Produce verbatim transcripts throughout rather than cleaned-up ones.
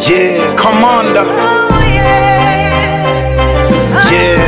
Yeah, Commander. Yeah.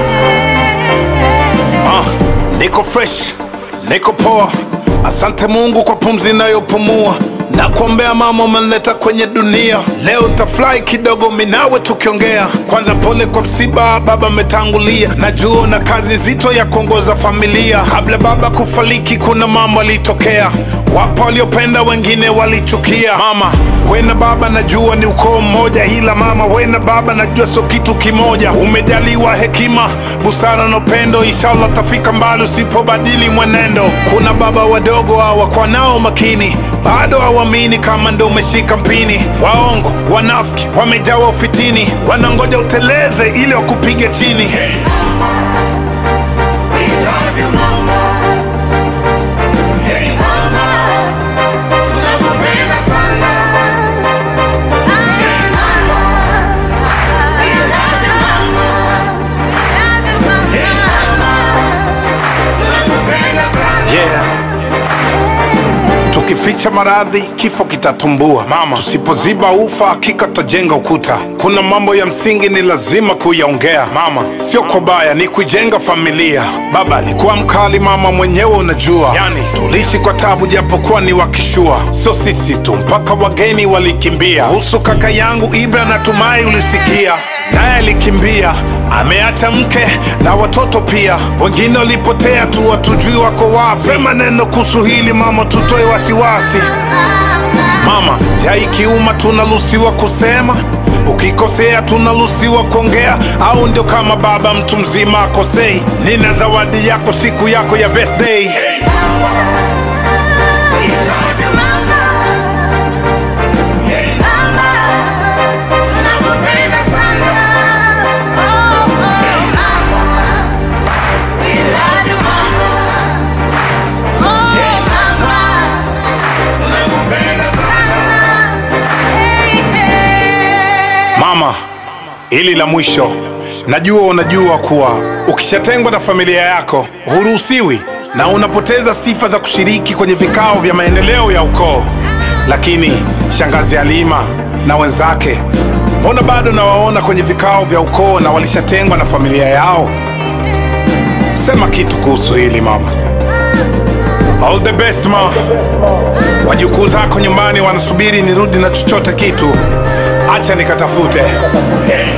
Uh, niko fresh, niko poa. Asante Mungu kwa pumzi ninayopumua. Na kuombea mama umenileta kwenye dunia. Leo tafly kidogo minawe tukiongea. Kwanza pole kwa msiba, baba ametangulia. Najua na kazi nzito ya kuongoza familia. Kabla baba kufariki kuna mama alitokea. Wapo waliopenda wengine walichukia. Mama, we na baba najua ni ukoo mmoja. Ila mama, we na baba najua so kitu kimoja. Umejaliwa hekima, busara na upendo. Inshallah tafika mbali usipobadili mwenendo. Kuna baba wadogo hawakwa nao makini, bado hawamini kama ndo umeshika mpini. Waongo, wanafiki, wamejawa ufitini, wanangoja uteleze ili wakupige chini. Hey, mama, we love you mama. Hey mama, tunakupenda sana. Hey mama, we love you mama. Hey mama, tunakupenda sana. Yeah. Tukificha maradhi, kifo kitatumbua. Mama, tusipoziba ufa, hakika tutajenga ukuta. Kuna mambo ya msingi ni lazima kuyaongea. Mama, sio kwa baya, ni kujenga familia. Baba alikuwa mkali, mama mwenyewe unajua. Yani, tulishi kwa tabu japokuwa ni wakishua. Sio sisi tu, mpaka wageni walikimbia. Kuhusu kaka yangu Ibra natumai ulisikia. Naye alikimbia, ameacha mke na watoto pia. Wengine walipotea tu, watujui wako wapi. Sema neno kuhusu hili mama, tutoe wasiwasi. Mama, jai kiuma tunaruhusiwa kusema. Ukikosea tunaruhusiwa kuongea. Au ndio kama baba mtu mzima akosei? Nina zawadi yako siku yako ya birthday. Hey mama, we love you mama. Hey mama, tunakupenda sana. Oh, oh. Hey mama, we love you mama. Oh, hey mama, tunakupenda sana. Hey, hey. Mama, hili la mwisho. Najua unajua kuwa ukishatengwa na familia yako huruhusiwi na unapoteza sifa za kushiriki kwenye vikao vya maendeleo ya ukoo. Lakini shangazi Halima na wenzake, mbona bado nawaona kwenye vikao vya ukoo na walishatengwa na familia yao? Sema kitu kuhusu hili mama. All the best ma. Wajukuu zako nyumbani wanasubiri nirudi na chochote kitu. Acha nikatafute. Hey.